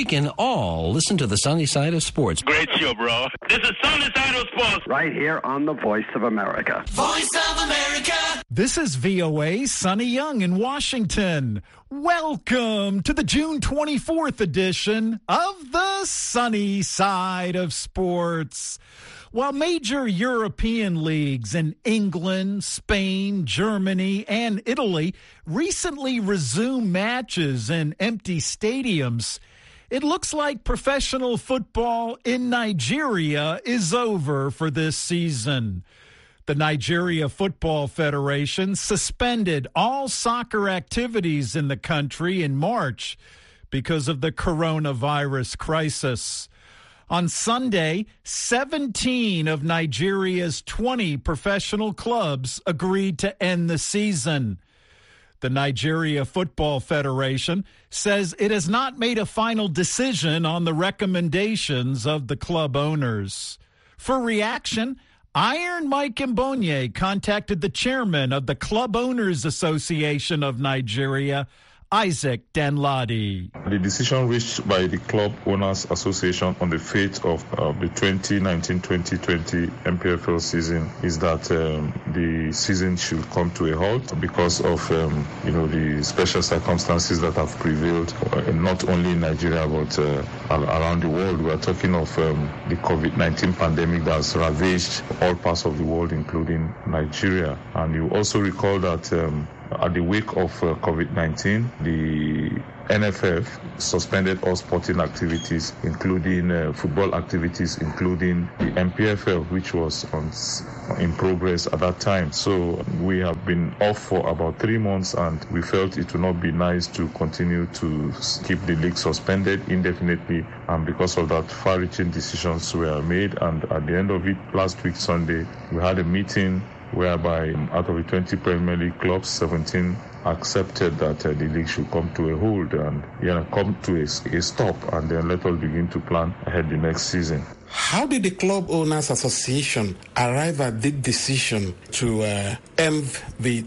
can all listen to the sunny side of sports. Great show, bro. This is Sunny Side of Sports. Right here on the Voice of America. Voice of America. This is VOA Sunny Young in Washington. Welcome to the June 24th edition of the Sunny Side of Sports. While major European leagues in England, Spain, Germany, and Italy recently resumed matches in empty stadiums, it looks like professional football in Nigeria is over for this season. The Nigeria Football Federation suspended all soccer activities in the country in March because of the coronavirus crisis. On Sunday, 17 of Nigeria's 20 professional clubs agreed to end the season. The Nigeria Football Federation says it has not made a final decision on the recommendations of the club owners. For reaction, Iron Mike Mbonye contacted the chairman of the Club Owners Association of Nigeria, Isaac Danladi. The decision reached by the Club Owners Association on the fate of the 2019-2020 MPFL season is that the season should come to a halt because of the special circumstances that have prevailed not only in Nigeria but around the world. We are talking of the COVID-19 pandemic that has ravaged all parts of the world, including Nigeria. And you also recall that at the wake of COVID-19, the NFF suspended all sporting activities, including football activities, including the MPFL, which was in progress at that time. So we have been off for about 3 months, and we felt it would not be nice to continue to keep the league suspended indefinitely. And because of that, far-reaching decisions were made. And at the end of it, last week, Sunday, we had a meeting whereby out of the 20 Premier League clubs, 17 accepted that the league should come to a hold and come to a stop, and then let us begin to plan ahead the next season. How did the Club Owners Association arrive at the decision to end the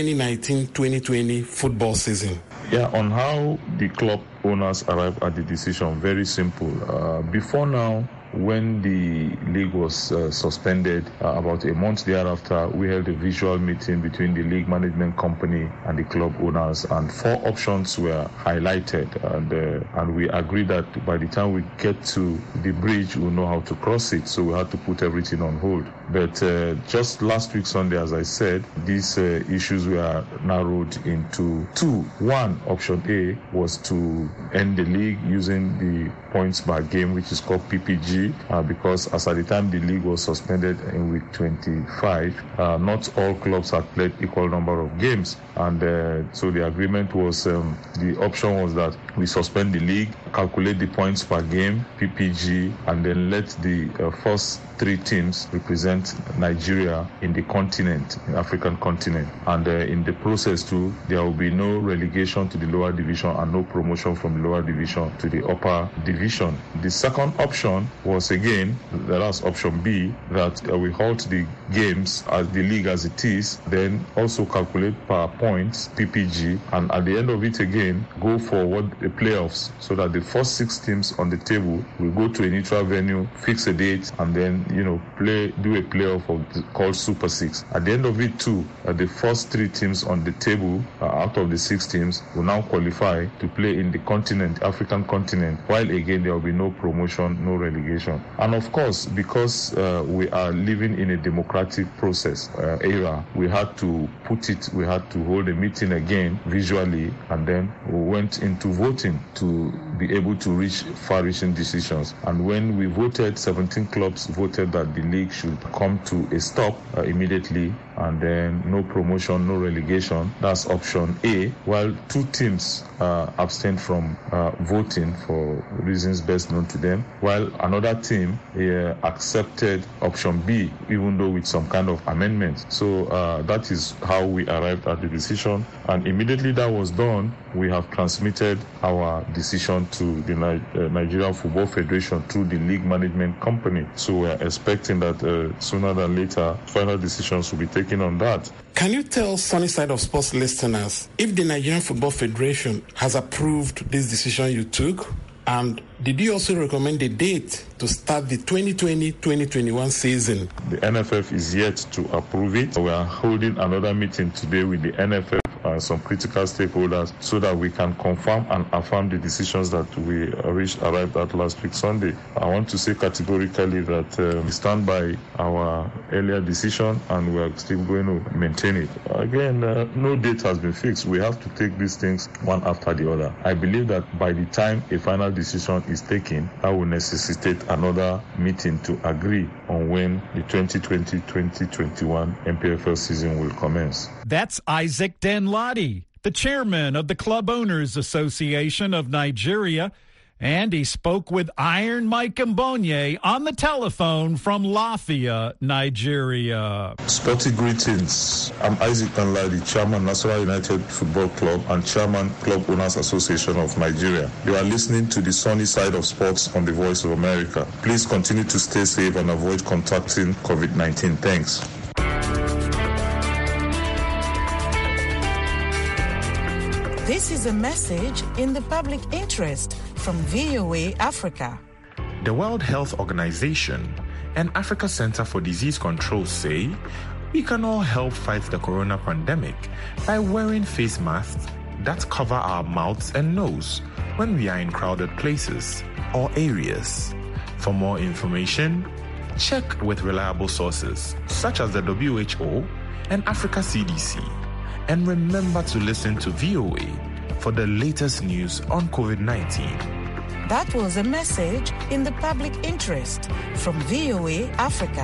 2019-2020 football season? Yeah, on how the club owners arrived at the decision, very simple. Before now, when the league was suspended, about a month thereafter, we held a visual meeting between the league management company and the club owners, and 4 options were highlighted, and we agreed that by the time we get to the bridge, we'll know how to cross it, so we had to put everything on hold. But just last week, Sunday, as I said, these issues were narrowed into 2. One, option A, was to end the league using the points per game, which is called PPG, because as at the time the league was suspended in week 25, not all clubs had played equal number of games, and so the agreement was, the option was that we suspend the league, calculate the points per game, PPG, and then let the first 3 teams represent Nigeria in the continent, in African continent, and in the process too, there will be no relegation to the lower division and no promotion from the lower division to the upper division. The second option was, again, that's option B, that we halt the games as the league as it is, then also calculate per points, PPG, and at the end of it again, go for the playoffs, so that the first 6 teams on the table will go to a neutral venue, fix a date, and then do a playoff called Super 6. At the end of it too, the first 3 teams on the table out of the 6 teams will now qualify to play in the continent, African continent, while again there will be no promotion, no relegation. And of course, because we are living in a democratic process era, we had to hold a meeting again visually, and then we went into voting to be able to reach far-reaching decisions. And when we voted, 17 clubs voted that the league should come to a stop immediately, and then no promotion, no relegation. That's option A, while 2 teams abstained from voting for reasons best known to them, while another team accepted option B, even though with some kind of amendment. So that is how we arrived at the decision, and immediately that was done, we have transmitted our decision to the Nigerian Football Federation through the league management company. So we are expecting that sooner than later, final decisions will be taken on that. Can you tell Sunny Side of Sports listeners if the Nigerian Football Federation has approved this decision you took, And did you also recommend a date to start the 2020-2021 season? The NFF is yet to approve it. We are holding another meeting today with the NFF and some critical stakeholders so that we can confirm and affirm the decisions that we arrived at last week Sunday. I want to say categorically that we stand by our earlier decision and we are still going to maintain it. Again, no date has been fixed. We have to take these things one after the other. I believe that by the time a final decision is taken, that will necessitate another meeting to agree on when the 2020-2021 MPFL season will commence. That's Isaac Danladi, the chairman of the Club Owners Association of Nigeria, and he spoke with Iron Mike Mbonye on the telephone from Lafia, Nigeria. Sporty greetings. I'm Isaac Danladi, chairman Nasarawa United Football Club and chairman Club Owners Association of Nigeria. You are listening to the sunny side of sports on the Voice of America. Please continue to stay safe and avoid contacting COVID-19. Thanks. This is a message in the public interest from VOA Africa. The World Health Organization and Africa Center for Disease Control say we can all help fight the corona pandemic by wearing face masks that cover our mouths and nose when we are in crowded places or areas. For more information, check with reliable sources such as the WHO and Africa CDC. And remember to listen to VOA for the latest news on COVID-19. That was a message in the public interest from VOA Africa.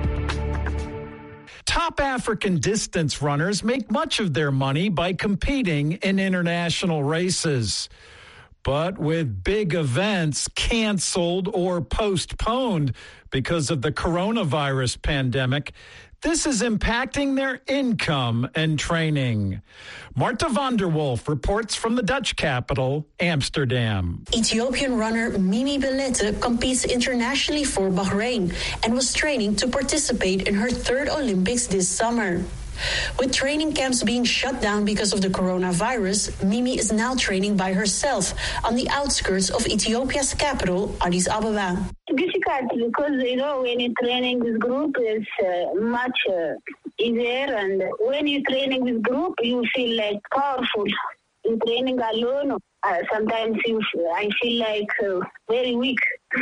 Top African distance runners make much of their money by competing in international races. But with big events canceled or postponed because of the coronavirus pandemic, this is impacting their income and training. Marta van der Wolf reports from the Dutch capital, Amsterdam. Ethiopian runner Mimi Belete competes internationally for Bahrain and was training to participate in her third Olympics this summer. With training camps being shut down because of the coronavirus, Mimi is now training by herself on the outskirts of Ethiopia's capital, Addis Ababa. Difficult because, when you're training with group, it's much easier. And when you're training with group, you feel like powerful. You're training alone. Sometimes I feel like very weak,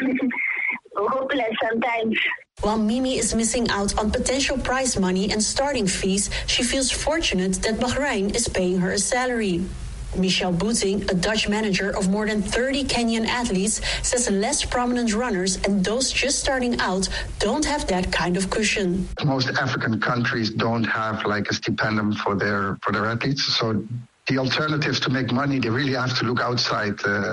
hopeless sometimes. While Mimi is missing out on potential prize money and starting fees, she feels fortunate that Bahrain is paying her a salary. Michel Boeting, a Dutch manager of more than 30 Kenyan athletes, says less prominent runners and those just starting out don't have that kind of cushion. Most African countries don't have like a stipend for their athletes, so the alternatives to make money, they really have to look outside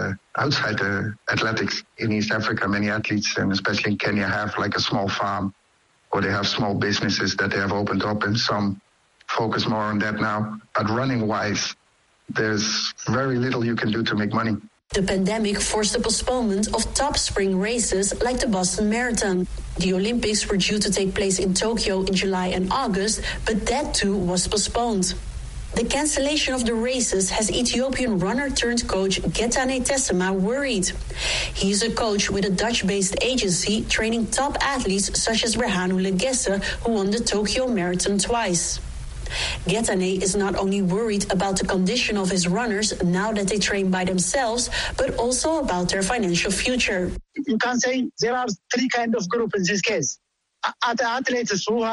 athletics. In East Africa, many athletes, and especially in Kenya, have like a small farm or they have small businesses that they have opened up, and some focus more on that now. But running-wise, there's very little you can do to make money. The pandemic forced the postponement of top spring races like the Boston Marathon. The Olympics were due to take place in Tokyo in July and August, but that too was postponed. The cancellation of the races has Ethiopian runner-turned-coach Getane Tessema worried. He is a coach with a Dutch-based agency training top athletes such as Berhanu Legesse, who won the Tokyo Marathon twice. Getane is not only worried about the condition of his runners now that they train by themselves, but also about their financial future. You can say there are three kinds of groups in this case. Athletes who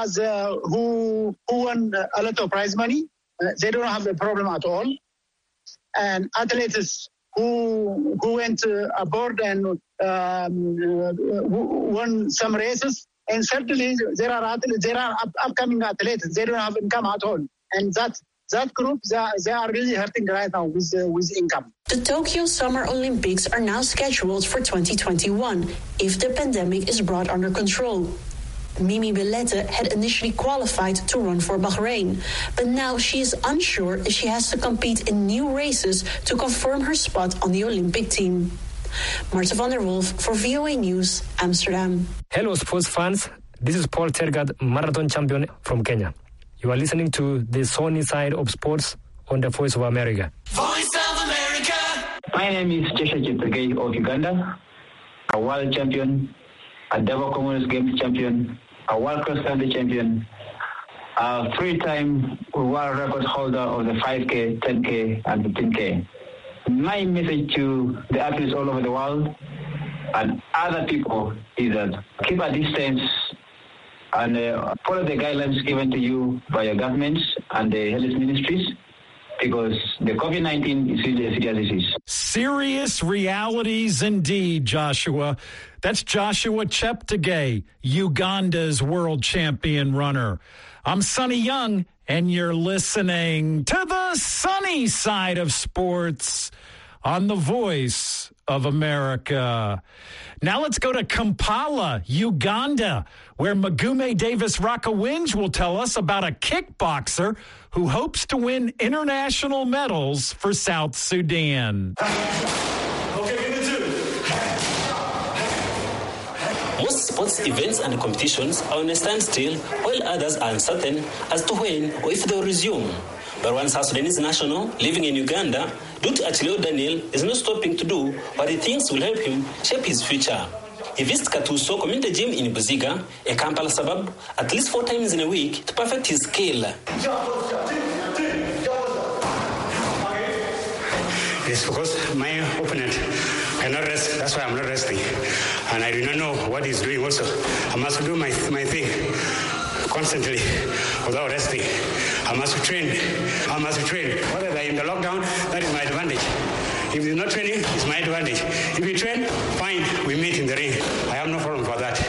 won a lot of prize money, they don't have a problem at all. And athletes who went aboard and won some races, and certainly there are upcoming athletes, they don't have income at all. And that group, they are really hurting right now with income. The Tokyo Summer Olympics are now scheduled for 2021 if the pandemic is brought under control. Mimi Belete had initially qualified to run for Bahrain, but now she is unsure if she has to compete in new races to confirm her spot on the Olympic team. Marta van der Wolf for VOA News, Amsterdam. Hello, sports fans. This is Paul Tergat, marathon champion from Kenya. You are listening to the sunny side of sports on the Voice of America. Voice of America. My name is Joshua Cheptegei of Uganda, a world champion, a double Commonwealth Games champion, a world cross-country champion, a 3-time world record holder of the 5K, 10K, and 15K. My message to the athletes all over the world and other people is that keep a distance and follow the guidelines given to you by your governments and the health ministries, because the COVID-19 is really a serious disease. Serious realities indeed, Joshua. That's Joshua Cheptegei, Uganda's world champion runner. I'm Sonny Young, and you're listening to the sunny side of sports on the Voice of America. Now let's go to Kampala, Uganda, where Magume Davis Rakowinj will tell us about a kickboxer who hopes to win international medals for South Sudan. Most sports events and competitions are on a standstill, while others are uncertain as to when or if they will resume. But one South Sudanese national living in Uganda, Dut Achileo Daniel, is not stopping to do what he thinks will help him shape his future. He visits Katuso Community Gym in Buziga, a Kampala suburb, at least 4 times in a week to perfect his skill. It's because my opponent cannot rest. That's why I'm not resting. And I do not know what he's doing also. I must do my thing constantly without resting. I must train. Whether they're in the lockdown, that is my advantage. If you're not training, it's my advantage. If you train, fine, we meet in the ring. I have no problem for that.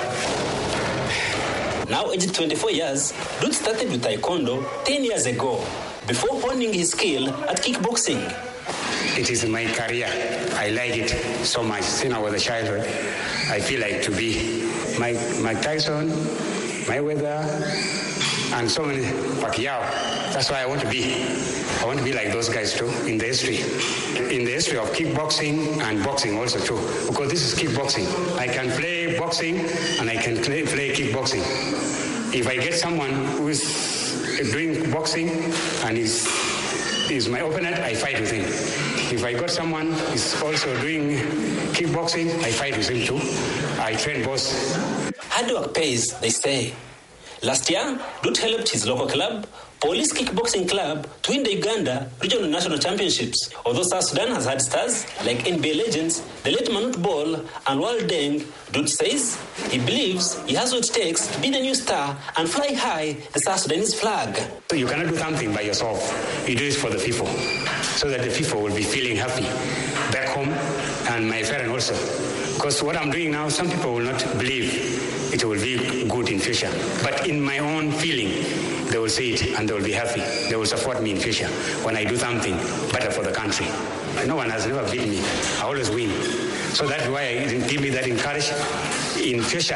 Now aged 24 years, Dut started with Taekwondo 10 years ago, before honing his skill at kickboxing. It is my career. I like it so much. Since I was a child, I feel like to be Mike Tyson, Mayweather, and so many Pacquiao. That's why I want to be. I want to be like those guys too in the history of kickboxing and boxing also too. Because this is kickboxing. I can play boxing and I can play kickboxing. If I get someone who is doing boxing and is my opponent, I fight with him. If I got someone who is also doing kickboxing, I fight with him too. I train both. Hard work pays, they say. Last year, Dut helped his local club, Police Kickboxing Club, to win the Uganda Regional National Championships. Although South Sudan has had stars like NBA legends, the late Manute Bol and Wal Deng, Dut says he believes he has what it takes to be the new star and fly high the South Sudanese flag. So you cannot do something by yourself. You do it for the people, so that the people will be feeling happy back home and my parents also. Because what I'm doing now, some people will not believe it will be good in future. But in my own feeling, they will see it and they will be happy. They will support me in future when I do something better for the country. No one has never beat me. I always win. So that's why it give me that encouragement. In future,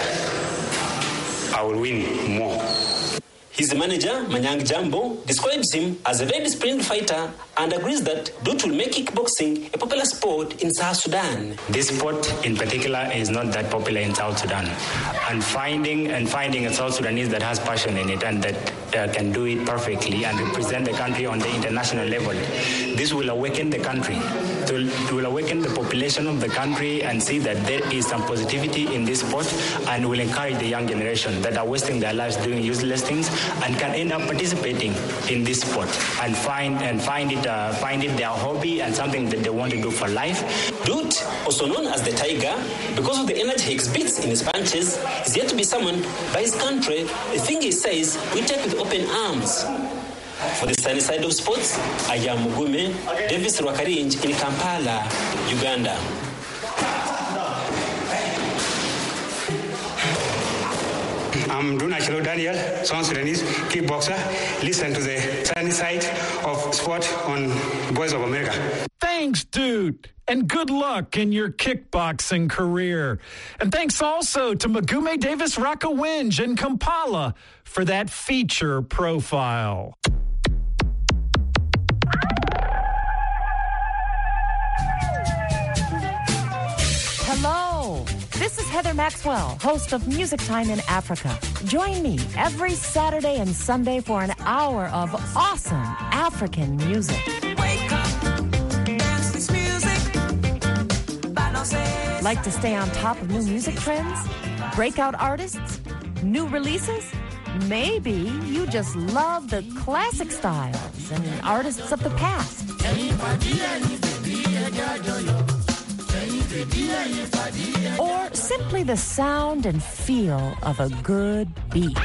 I will win more. His manager, Manyang Jambo, describes him as a very disciplined fighter and agrees that Dut will make kickboxing a popular sport in South Sudan. This sport in particular is not that popular in South Sudan. And finding a South Sudanese that has passion in it and that can do it perfectly and represent the country on the international level, this will awaken the country. It will awaken the population of the country and see that there is some positivity in this sport, and will encourage the young generation that are wasting their lives doing useless things and can end up participating in this sport and find it their hobby and something that they want to do for life. Dut, also known as the Tiger, because of the energy he exhibits in his punches, is yet to be summoned by his country, a thing he says we take with open arms. For the sunny side of sports, I am Magume Davis Rakowinj in Kampala, Uganda. I'm Dut Achileo Daniel, South Sudanese kickboxer. Listen to the sunny side of sport on Voice of America. Thanks, Dut, and good luck in your kickboxing career. And thanks also to Magume Davis Rakowinj in Kampala for that feature profile. Hello, this is Heather Maxwell, host of Music Time in Africa. Join me every Saturday and Sunday for an hour of awesome African music. Wake up, dance this music. Like to stay on top of new music trends? Breakout artists? New releases? Maybe you just love the classic styles and artists of the past. Or simply the sound and feel of a good beat.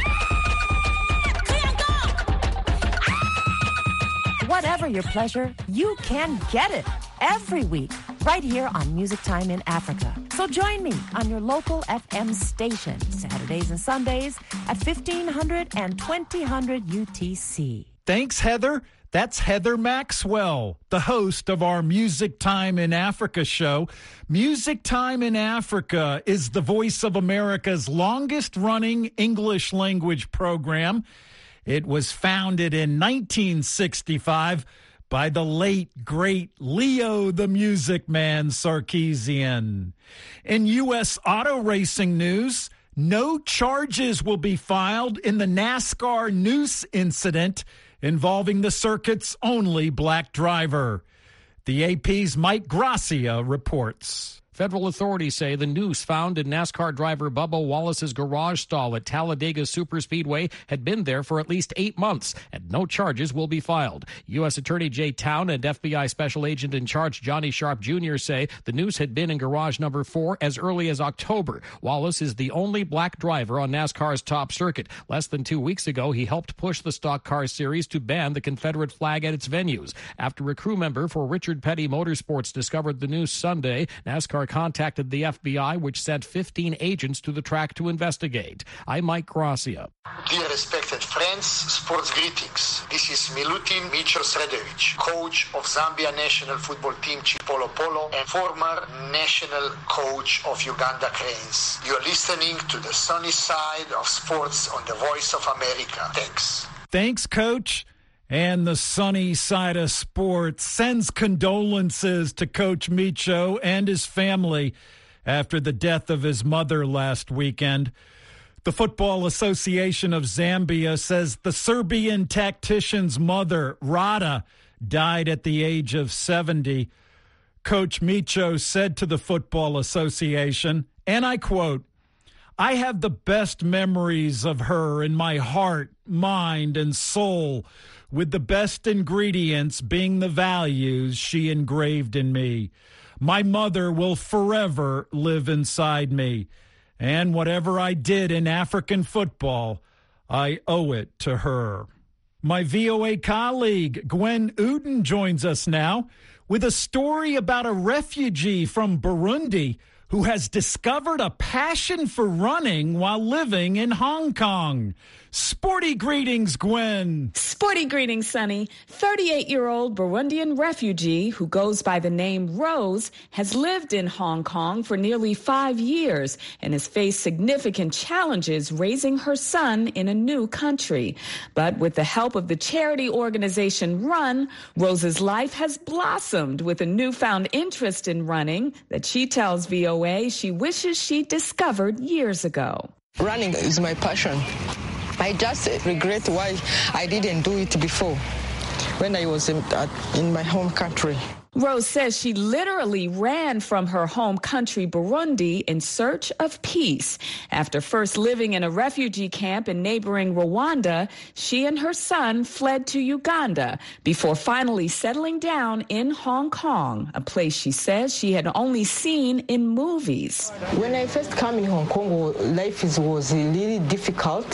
Whatever your pleasure, you can get it every week right here on Music Time in Africa. So join me on your local FM station Saturdays and Sundays at 1500 and 2000 UTC. Thanks, Heather. That's Heather Maxwell, the host of our Music Time in Africa show. Music Time in Africa is the Voice of America's longest-running English language program. It was founded in 1965 by the late, great Leo the Music Man Sarkeesian. In U.S. auto racing news, no charges will be filed in the NASCAR noose incident involving the circuit's only black driver. The AP's Mike Gracia reports. Federal authorities say the noose found in NASCAR driver Bubba Wallace's garage stall at Talladega Superspeedway had been there for at least 8 months, and no charges will be filed. U.S. Attorney Jay Town and FBI Special Agent in Charge Johnny Sharp Jr. say the noose had been in garage number 4 as early as October. Wallace is the only black driver on NASCAR's top circuit. Less than 2 weeks ago, he helped push the stock car series to ban the Confederate flag at its venues. After a crew member for Richard Petty Motorsports discovered the noose Sunday, NASCAR contacted the FBI, which sent 15 agents to the track to investigate. I'm Mike Gracia. Dear respected friends, sports greetings. This is Milutin Micho Sredovic, coach of Zambia national football team Chipolo Polo and former national coach of Uganda Cranes. You're listening to the sunny side of sports on the Voice of America. Thanks. Thanks, Coach. And the sunny side of sports sends condolences to Coach Micho and his family after the death of his mother last weekend. The Football Association of Zambia says the Serbian tactician's mother, Rada, died at the age of 70. Coach Micho said to the Football Association, and I quote, "I have the best memories of her in my heart, mind, and soul, with the best ingredients being the values she engraved in me. My mother will forever live inside me, and whatever I did in African football, I owe it to her." My VOA colleague, Gwen Uden, joins us now with a story about a refugee from Burundi who has discovered a passion for running while living in Hong Kong. Sporty greetings, Gwen. Sporty greetings, Sonny. 38-year-old Burundian refugee who goes by the name Rose has lived in Hong Kong for nearly 5 years and has faced significant challenges raising her son in a new country. But with the help of the charity organization Run, Rose's life has blossomed with a newfound interest in running that she tells VOA she wishes she discovered years ago. Running is my passion. I just regret why I didn't do it before when I was in my home country. Rose says she literally ran from her home country, Burundi, in search of peace. After first living in a refugee camp in neighboring Rwanda, she and her son fled to Uganda before finally settling down in Hong Kong, a place she says she had only seen in movies. When I first came in Hong Kong, life was really difficult.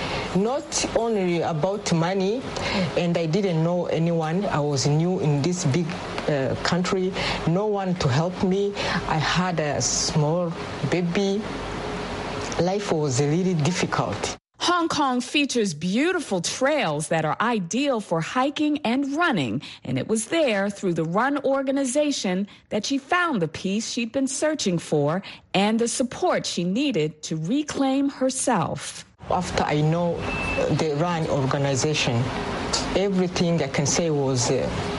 Not only about money, and I didn't know anyone. I was new in this big country, no one to help me. I had a small baby. Life was really difficult. Hong Kong features beautiful trails that are ideal for hiking and running, and it was there through the Run organization that she found the peace she'd been searching for and the support she needed to reclaim herself. After I know the Run organization, everything I can say was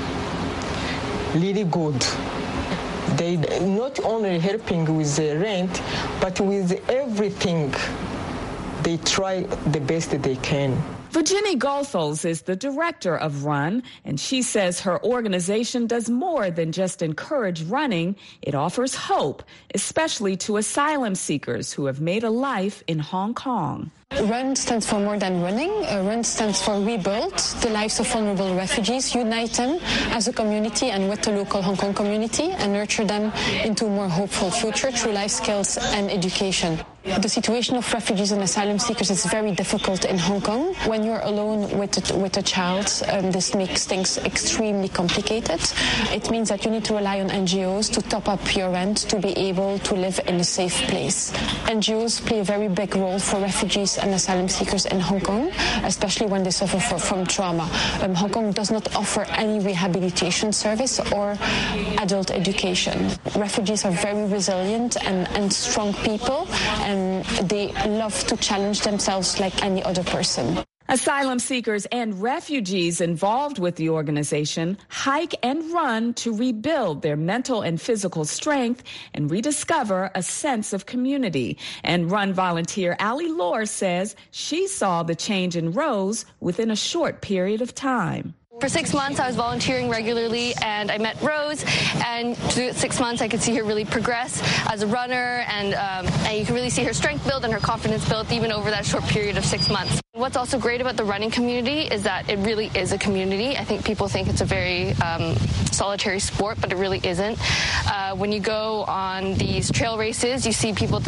really good. They not only helping with the rent, but with everything. They try the best they can. Virginie Goethals is the director of Run, and she says her organization does more than just encourage running. It offers hope, especially to asylum seekers who have made a life in Hong Kong. RUN stands for more than running. RUN stands for rebuild the lives of vulnerable refugees, unite them as a community and with the local Hong Kong community, and nurture them into a more hopeful future through life skills and education. The situation of refugees and asylum seekers is very difficult in Hong Kong. When you're alone with a child, this makes things extremely complicated. It means that you need to rely on NGOs to top up your rent to be able to live in a safe place. NGOs play a very big role for refugees and asylum seekers in Hong Kong, especially when they suffer from trauma. Hong Kong does not offer any rehabilitation service or adult education. Refugees are very resilient and strong people, and they love to challenge themselves like any other person. Asylum seekers and refugees involved with the organization hike and run to rebuild their mental and physical strength and rediscover a sense of community. And Run volunteer Allie Lohr says she saw the change in Rose within a short period of time. For 6 months, I was volunteering regularly, and I met Rose, and through 6 months, I could see her really progress as a runner, and you can really see her strength build and her confidence build even over that short period of 6 months. What's also great about the running community is that it really is a community. I think people think it's a very solitary sport, but it really isn't. When you go on these trail races, you see people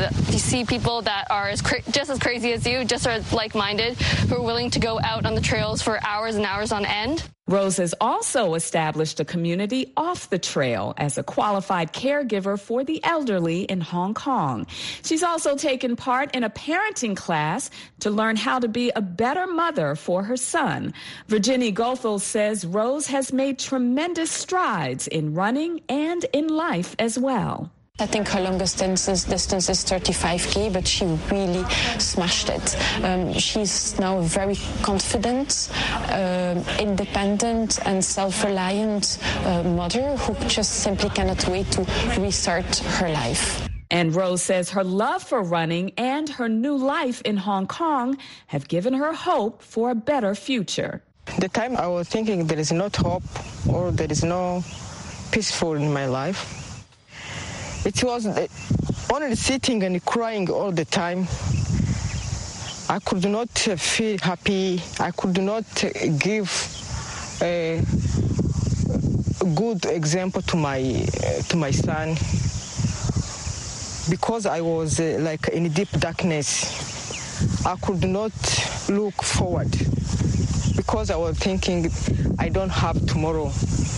that are just as crazy as you, just as like-minded, who are willing to go out on the trails for hours and hours on end. Rose has also established a community off the trail as a qualified caregiver for the elderly in Hong Kong. She's also taken part in a parenting class to learn how to be a better mother for her son. Virginie Goethals says Rose has made tremendous strides in running and in life as well. I think her longest distance is 35K, but she really smashed it. She's now a very confident, independent and self-reliant mother who just simply cannot wait to restart her life. And Rose says her love for running and her new life in Hong Kong have given her hope for a better future. The time I was thinking there is no hope or there is no peaceful in my life, it was only sitting and crying all the time. I could not feel happy. I could not give a good example to my son because I was like in deep darkness. I could not look forward because I was thinking I don't have tomorrow.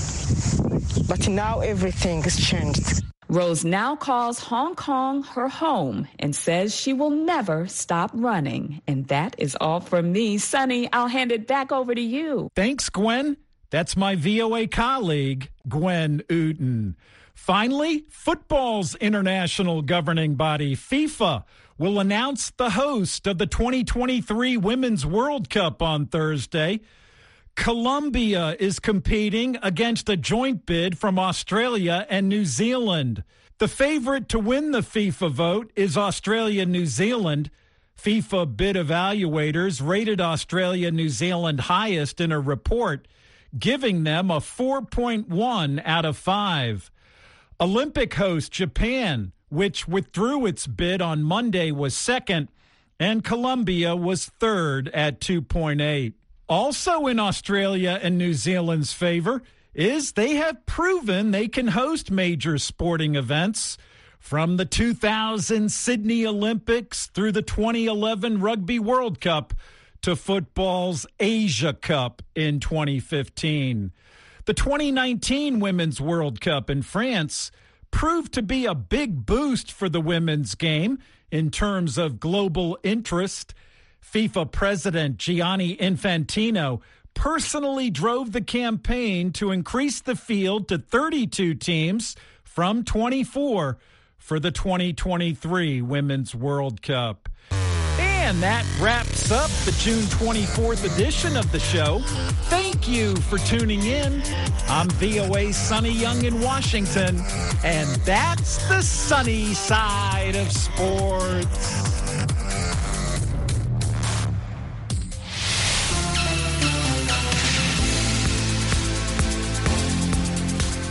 But now everything has changed. Rose now calls Hong Kong her home and says she will never stop running. And that is all from me. Sonny, I'll hand it back over to you. Thanks, Gwen. That's my VOA colleague, Gwen Uten. Finally, football's international governing body, FIFA, will announce the host of the 2023 Women's World Cup on Thursday. Colombia is competing against a joint bid from Australia and New Zealand. The favorite to win the FIFA vote is Australia-New Zealand. FIFA bid evaluators rated Australia-New Zealand highest in a report, giving them a 4.1 out of 5. Olympic host Japan, which withdrew its bid on Monday, was second, and Colombia was third at 2.8. Also in Australia and New Zealand's favor is they have proven they can host major sporting events, from the 2000 Sydney Olympics through the 2011 Rugby World Cup to football's Asia Cup in 2015. The 2019 Women's World Cup in France proved to be a big boost for the women's game in terms of global interest. FIFA President Gianni Infantino personally drove the campaign to increase the field to 32 teams from 24 for the 2023 Women's World Cup. And that wraps up the June 24th edition of the show. Thank you for tuning in. I'm VOA's Sonny Young in Washington, and that's the sunny side of sports.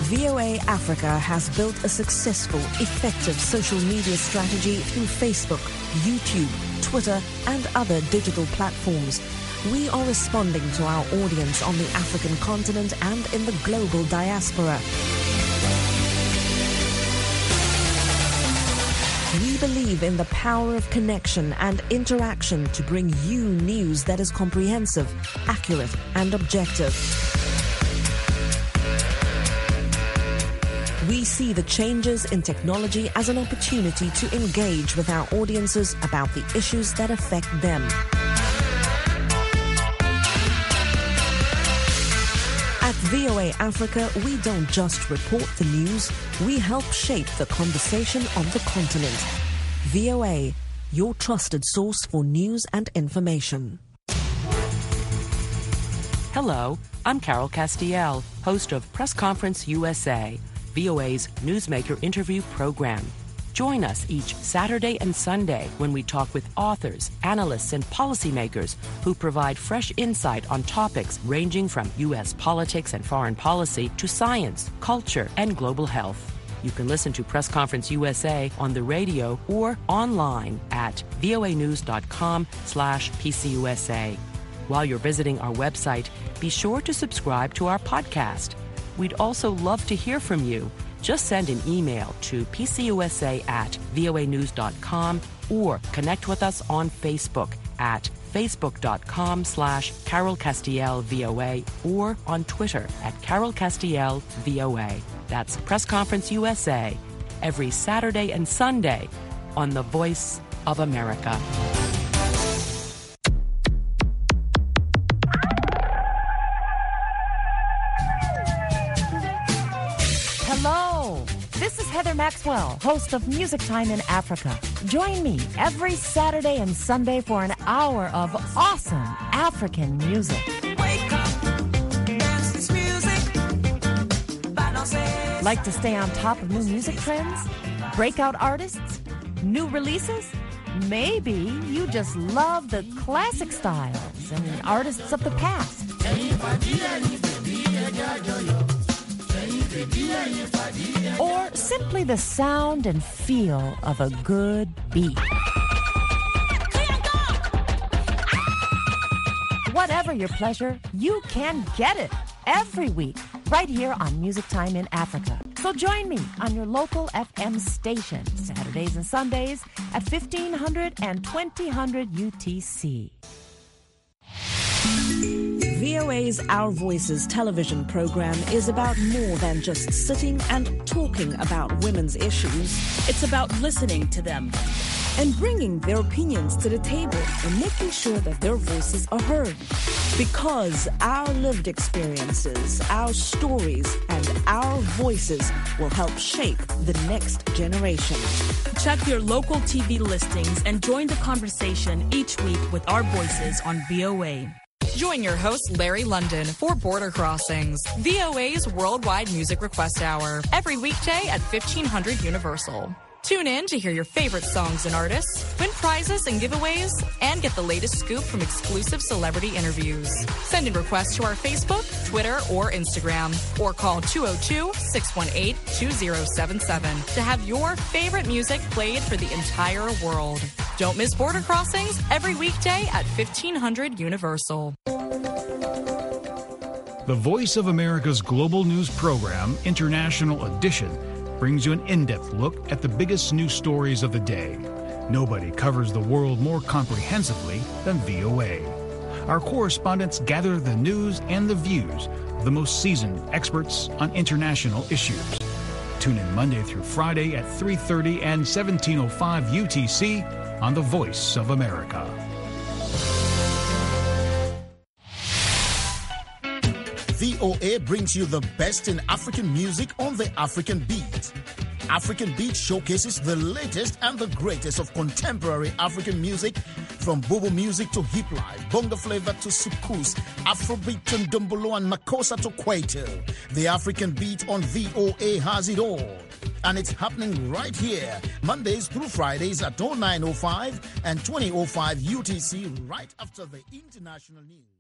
VOA Africa has built a successful, effective social media strategy through Facebook, YouTube, Twitter, and other digital platforms. We are responding to our audience on the African continent and in the global diaspora. We believe in the power of connection and interaction to bring you news that is comprehensive, accurate, and objective. We see the changes in technology as an opportunity to engage with our audiences about the issues that affect them. At VOA Africa, we don't just report the news, we help shape the conversation on the continent. VOA, your trusted source for news and information. Hello, I'm Carol Castiel, host of Press Conference USA, VOA's newsmaker interview program. Join us each Saturday and Sunday when we talk with authors, analysts, and policymakers who provide fresh insight on topics ranging from U.S. politics and foreign policy to science, culture, and global health. You can listen to Press Conference USA on the radio or online at voanews.com/PCUSA. While you're visiting our website, be sure to subscribe to our podcast. We'd also love to hear from you. Just send an email to pcusa@voanews.com or connect with us on Facebook at facebook.com/Carol Castiel VOA or on Twitter at Carol Castiel VOA. That's Press Conference USA every Saturday and Sunday on the Voice of America. Hello, this is Heather Maxwell, host of Music Time in Africa. Join me every Saturday and Sunday for an hour of awesome African music. Wake up, dance this music. Like to stay on top of new music trends? Breakout artists? New releases? Maybe you just love the classic styles and artists of the past. Or simply the sound and feel of a good beat. Whatever your pleasure, you can get it every week right here on Music Time in Africa. So join me on your local FM station Saturdays and Sundays at 1500 and 2000 UTC. VOA's Our Voices television program is about more than just sitting and talking about women's issues. It's about listening to them and bringing their opinions to the table and making sure that their voices are heard. Because our lived experiences, our stories, and our voices will help shape the next generation. Check your local TV listings and join the conversation each week with our voices on VOA. Join your host, Larry London, for Border Crossings, VOA's worldwide music request hour, every weekday at 1500 Universal. Tune in to hear your favorite songs and artists, win prizes and giveaways, and get the latest scoop from exclusive celebrity interviews. Send in requests to our Facebook, Twitter, or Instagram, or call 202-618-2077 to have your favorite music played for the entire world. Don't miss Border Crossings every weekday at 1500 Universal. The Voice of America's global news program, International Edition, brings you an in-depth look at the biggest news stories of the day. Nobody covers the world more comprehensively than VOA. Our correspondents gather the news and the views of the most seasoned experts on international issues. Tune in Monday through Friday at 3:30 and 17:05 UTC on The Voice of America. VOA brings you the best in African music on the African Beat. African Beat showcases the latest and the greatest of contemporary African music, from Bobo music to hip life, bongo flavor to soukous, Afrobeat to Ndombolo and Makossa to Kwaito. The African Beat on VOA has it all. And it's happening right here, Mondays through Fridays at 09:05 and 20:05 UTC, right after the international news.